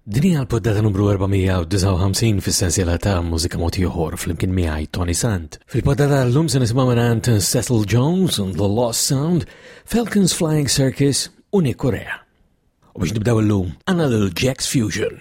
Dini għal-poddata numru 459 fis-sensiela ta' mużika moti oħor fl-imkien miegħi Tony Sant. Fil-poddata l-lum se nisimgħu mingħand Cecil Jones and The Lost Sound, Falcons Flying Circus u Nick Corea. U biex nibdew l-lum, għandna lil Jack's Fusion.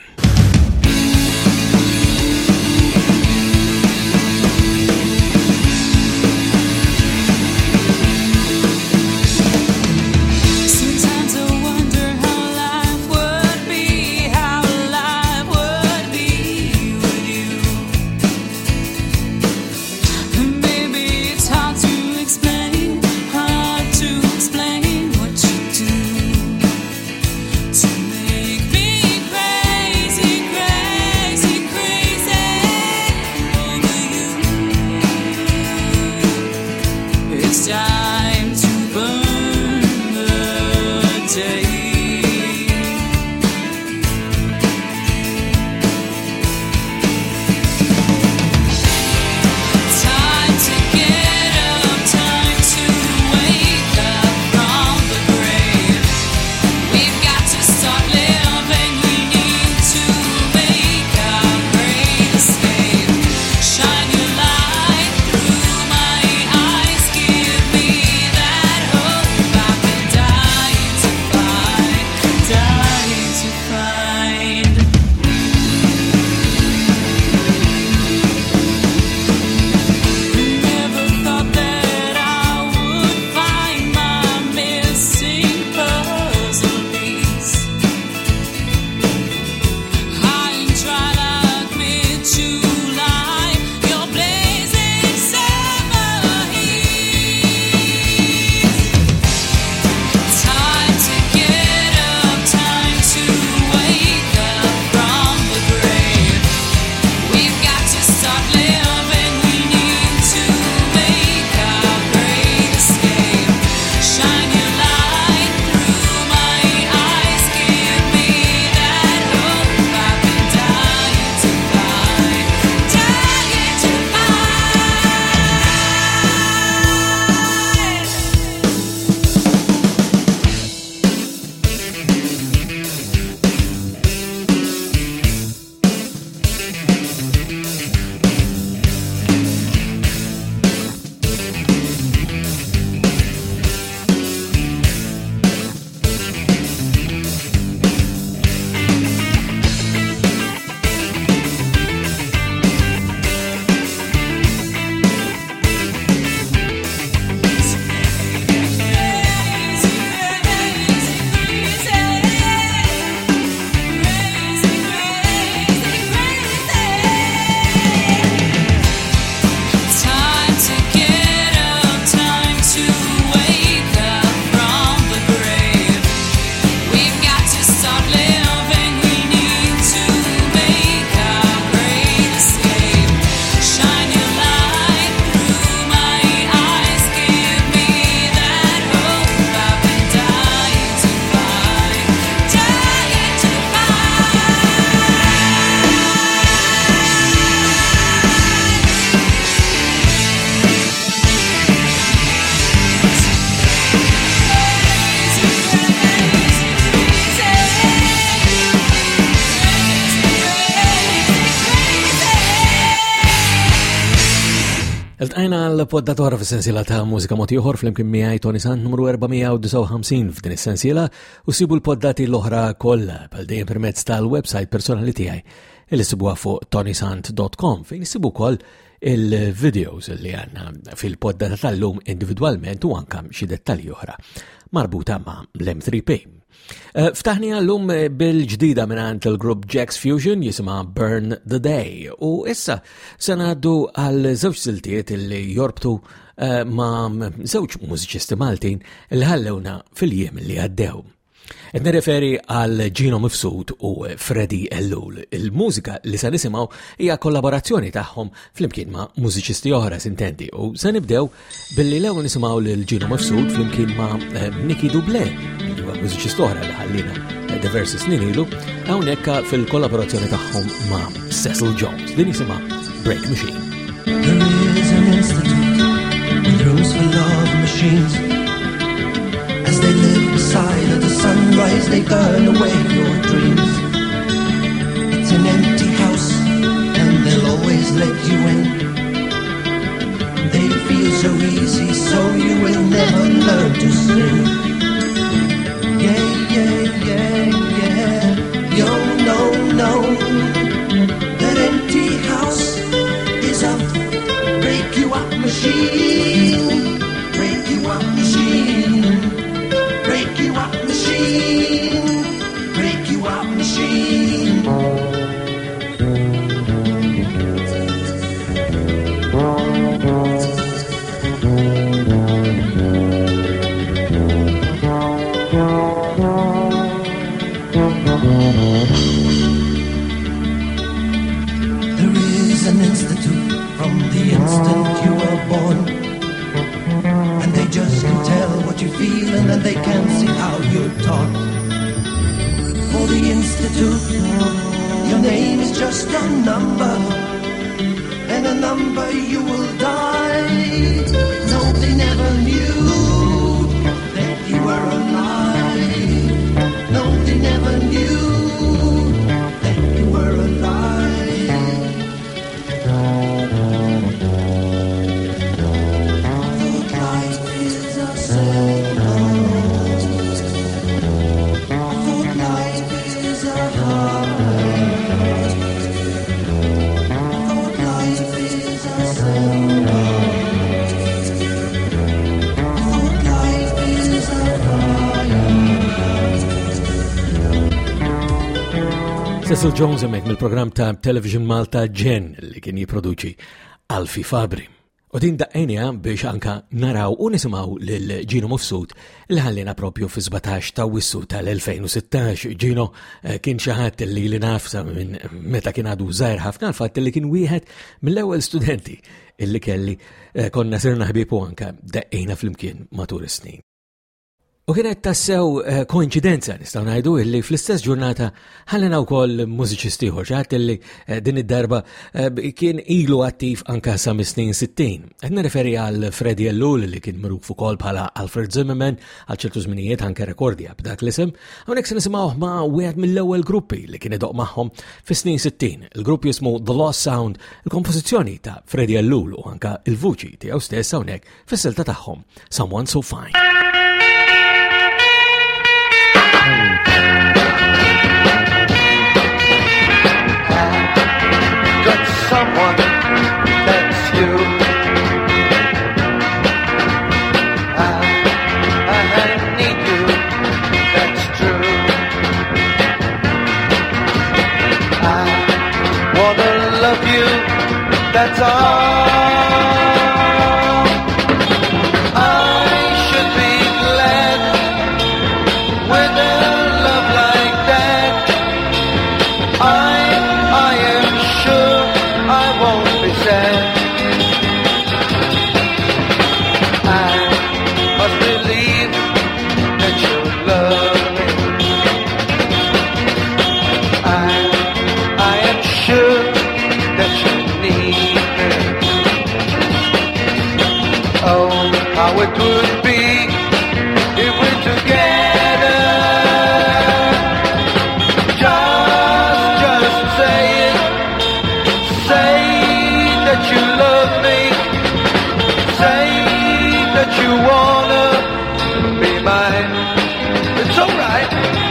Iltqajna l-poddatora fis-sensiela ta' mużika moti oħor fl-imkien miegħi Tony Sant numru 459 f'din is-sensiela u sibu l-poddati l-oħra kollha bħal dejjem permezz tal-website personali tiegħi li sibuha fuq tonysant.com fejn isibu wkoll il-videos li għandna fil-poddata tal-lum individwalment u anke xi dettalji oħra marbuta ma' l-M3P. Ftaħni għallum bil-ġdida minant il-grupp Jack's Fusion jisima Burn the Day u issa sanaddu għal żewġ siltiet li jorbtu ma' żewġ mużiċisti Maltin li ħallewna fil-jiem li għaddew. Qed nirreferi għal Gino Mifsud u Freddie Ellul. Il-mużika li se nisimgħu hija kollaborazzjoni tagħhom flimkien ma' mużiċisti oħra sintendi u se nibdew billi l-ewwel nisimgħu lil Gino Mifsud flimkien ma' Nicky Dublé, li huwa mużiċist oħra li ħallina diversi snin ilu, hawnhekk fil-kollaborazzjoni tagħhom ma' Cecil Jones. Din jisimha Break Machine. There is an institute with rooms full of machines. As they live beside the sunrise, they burn away your dreams. let you in. They feel so easy, so you will never learn to sing. Yeah, yeah, yeah, yeah. Yo, no, no. That empty house is a break you up machine. Break you up machine. Break you up machine. Break you up machine. There is an institute from the instant you were born, and they just can tell what you feel and then they can see how you're taught. For the institute, your name is just a number, and a number you will die. No, they never knew that you were alive. No, they never knew that you were alive. Thought life is a symbol. Thought life is a high. Thought life is a symbol. Thought life is a high. Cecil Jones hemmhekk mill-programm ta' Television Malta Gen li kien jipproduċi Alfie Fabri. U din daqqejnija biex anka naraw u nisimgħu lil Gino Mofsud li ħallina propju fi 17 ta' Wissu tal-2016. Gino kien xi ħadd li nafsa minn meta kien għadu żgħir ħafna l-fatt li kien wieħed mill-ewwel studenti illi kelli konna sirna ħbieb u anka daqqejna flimkien matul is-snin. U kienet tassew koinċidenza nistgħu ngħidu illi fl-istess ġurnata ħallina wkoll mużiċisti ieħor ħadd illi din id-darba kien ilu attiv anke sa mis-snin 60. Qed nirreferi għal Freddie Ellul li kien magħruf ukoll bħala Alfred Zimmerman għal ċertu żminijiet anke rekordja b'dak l-isem. Hawnhekk se nisimgħuh ma' wieħed mill-ewwel gruppi li kien idoq magħhom fis-snin 60. Il-grupp jismu The Lost Sound, il-kompożizzjoni ta' Freddie Ellul u anke il-vuċi tiegħu stess hawnhekk fis-silta tagħhom Someone So Fine. Someone that's you. I need you, that's true. I wanna love you, that's all. I should be glad with a love like that. I am sure I won't be sad. I must believe that you love me. I am sure that you need me. Oh, how it would be if we're together. Just say it. Say that you love me. Say that you wanna be mine. It's alright.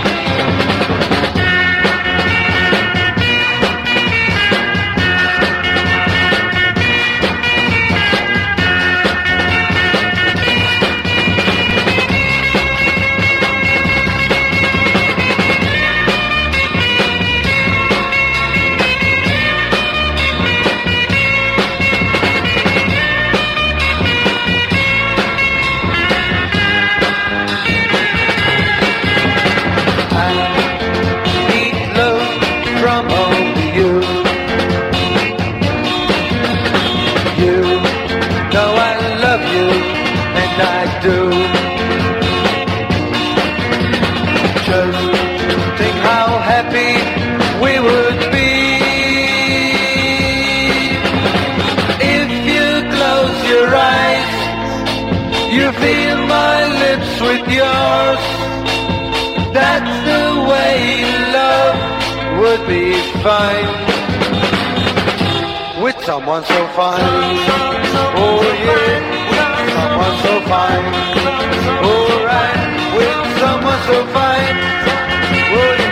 You feel my lips with yours. That's the way love would be fine. with someone so fine. Oh yeah, with someone so fine. Alright, with someone so fine. Oh yeah.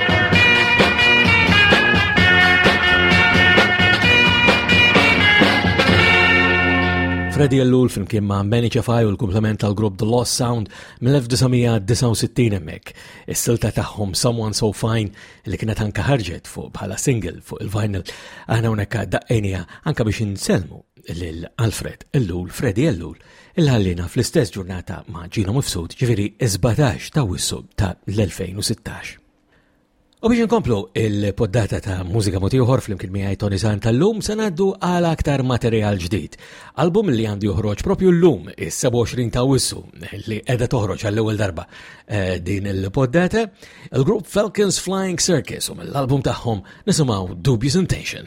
Freddie Ellul flimkien ma' Benny Chafai u l-komplement tal-grupp The Lost Sound mill-1969 hemmhekk. Is-silta tagħhom Someone So Fine li kienet anke ħarġet fuq bħala single fuq il-vinyl aħna hawnhekk daqqejnija anke biex insellmu lil Alfred Ellul, Freddie Ellul, il-ħallina fl-istess ġurnata ma' Ġino Mifsud, ġifieri 17 ta' Wissu ta' l-2016. U biex nkomplu il-poddata ta' mużika motiħor fl-imkien miegħi Tony Sant tal-lum se ngħaddu għal aktar materjal ġdid. Album li għandu joħroġ propju llum is-27 ta' Wissu li qiegħda toħroġ għall-ewwel darba din il-poddata, il-grupp Falcons Flying Circus u mill-album tagħhom nisimgħu Dubious Intentions.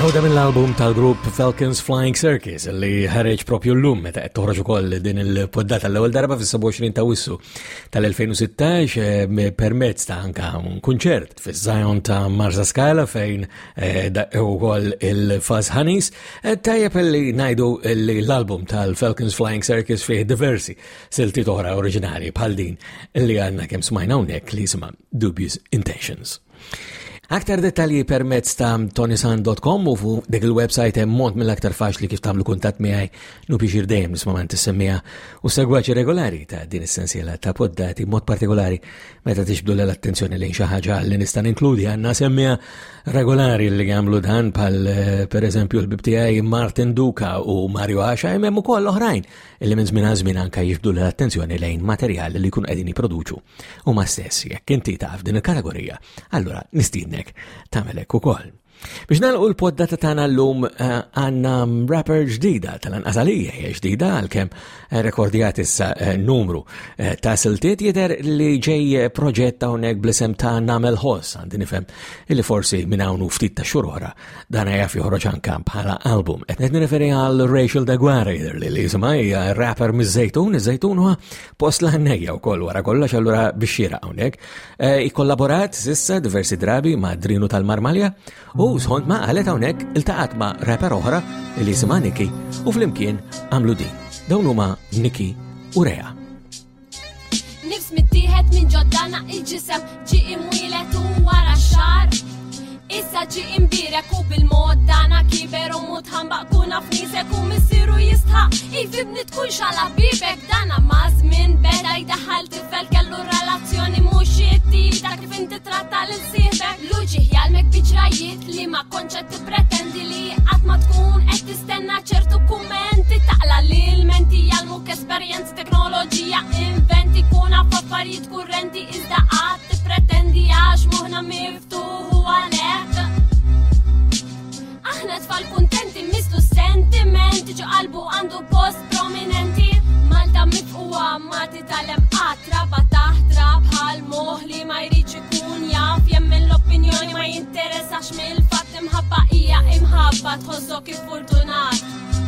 Għawda mill-album tal-grupp Falcons Flying Circus li ħareġ propju l-lum meta qed toħroġ ukoll din il-poddata l-ewwel darba fis-27 ta' Wissu tal-2016 permezz ta' anke un kunċert fiż-Zion ta' Marsa Scala fejn ukoll il-Fuzz Honeys. Tajjeb li ngħidu l-album tal-Falcons Flying Circus fih diversi silti oħra oriġinali bħal din li għandna kemm smajna hawnhekk li jisimha Dubious Intentions. Aktar dettalji permezz ta' tonisan.com u fu dik il-website hemm mod mill-aktar faċli kif tagħmlu kuntatt miegħi nu biex dejjem nismament tissemmija u segwaċi regolari ta' din is-sensiela ta' poddati mod partikolari meta tixbdu l-attenzjoni lejn xi ħaġa li nista' inkludi għandna semmija regolari li jagħmlu dan bħal pereżempju l-bib tiegħi Martin Duka u Mario Asha hemm ukoll oħrajn illi minn żmien żmien anke jixbdu l-attenzjoni lejn materjali li jkunu qegħdin jipproduċu u ma stess jekk inti taf din il-kategorija allura nistiednek tamelek ukoll. Biex nagħlqu l-poddata tagħna llum għandna rapper ġdida tal-anqasalija hija ġdida għalkemm rekordjat issa numru ta' siltiet jidher li ġej proġett hawnhekk bl-isem ta' Nagħmel Ħoss għandi nifhem illi forsi minn hawn ftit ta' xhur oħra dan jaf joħroġ anke bħala album. Qed nirreferi għal Rachel Dagwara jidher li jisimha hija rapper miż-Żejtun, iż-Żejtun huwa post l-ħannejja wkoll wara kollox allura bix-xieraq hawnhekk. Ikkollaborat s'issa diversi drabi ma' Drinu tal-Marmalja u sħont ma' għalet hawnhekk iltaqat ma' rapper oħra li jisimha Niki u flimkien għamlu din. Dawn huma Niki u Rea. Nifs mittieħed minn ġoddana il-ġisem ġi imwielet u wara xar. Issa ġi imbirek u bil-mod dana kiber u mutħambaq kuna f'nisek u missiru jistħaq il-fibni tkun xala bibek dana mażmin beda jdaħal tifel kellu relazzjoni mhux jittib ta' kif inti tratta l-sieħbek luġi jalmek biġrajiet li ma konċet pretendi li qatt ma tkun qed tistenna ċertu kummenti taqla li l-menti jalmuk esperjenzi teknoloġija inventi kuna f'affarijiet kurrenti iżda qatt tippretendi għax moħna miftuħ għalek. Aħna tfal kuntenti mislu sentimenti ġo qalbu għandu post prominenti Malta mifquwa mati tal-em qatra bataħtra bħal moħ li ma jridx ikun jaf jemmen l-opinjoni ma jinteressax mill-fatt imħabba hija imħabba tħossok fortunat.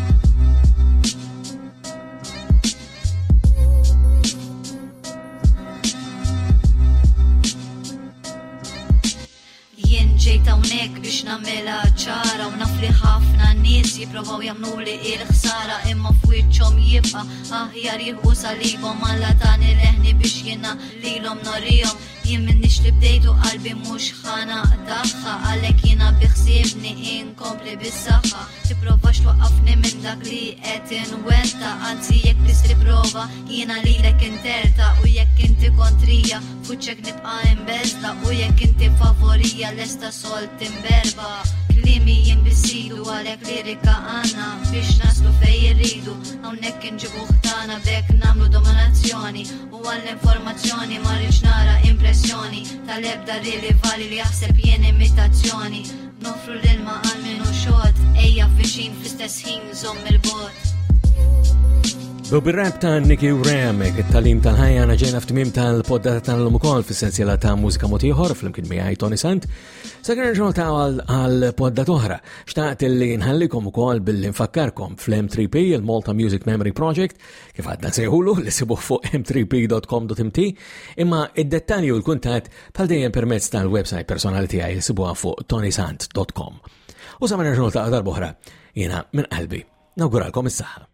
Ġejt hawnhekk biex nagħmilha ċara u naf li ħafna nies jipprovaw jagħmluli il-ħsara imma f'wiċċhom jibqa' aħjar jieħu salibhom alla tani leħni biex jiena lilhom norihom jien minnix li bdejtu qalbi mhux ħanaqtaħħa għalhekk jiena biħsiebni inkompli bis-saħħa tipprovax twaqqafni minn dak li qed inwenta anzi jekk tisri prova jiena lilek interta u jekk inti kontrija fuċċek nibqa' imbeżla u jekk inti favorija lesta solt imberba klimi jinbisidu għalhekk lirika għandna biex naslu fejn irridu hawnhekk inġibu ħtana b'hekk nagħmlu dominazzjoni u għall-informazzjoni ma rridx nara impressjoni tal-ebda rivali li jaħseb jien imitazzjoni nofru l-ilma għal minnu xogħod ejja viċin fl-istess ħin żomm il-bogħod. Bir-rap ta' Niki u Rea it-talim tal-ħajja ġejna f'tmiem tal-poddata tal-lum ukoll fis-sensiela ta' mużika mod ieħor flimkien miegħi Tony Sant. Sakemm nerġgħu ta' għal-poddat oħra. Xtaqt illi nħallikom ukoll billi nfakkarkom fl-M3P il-Malta Music Memory Project kif għadna nsejħulu li sibuh fuq m3p.com.mt imma id-dettalji u l-kuntatt bħal dejjem permezz tal-website personali tiegħi sibuha fuq tonysant.com. U sa ma nerġgħu ta' darba oħra jiena minn qalbi nawguralkom is-saħħa.